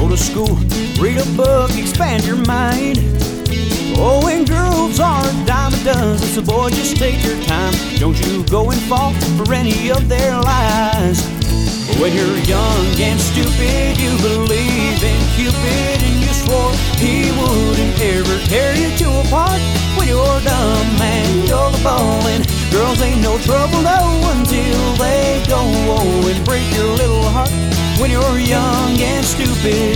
to school, read a book, expand your mind. Oh, and girls are a dime a dozen, so boy, just take your time. Don't you go and fall for any of their lies. When you're young and stupid, you believe in Cupid, and you swore he wouldn't ever tear you apart. When you're dumb and gullible, and girls ain't no trouble, no, until they go and break your little heart. When you're young and stupid,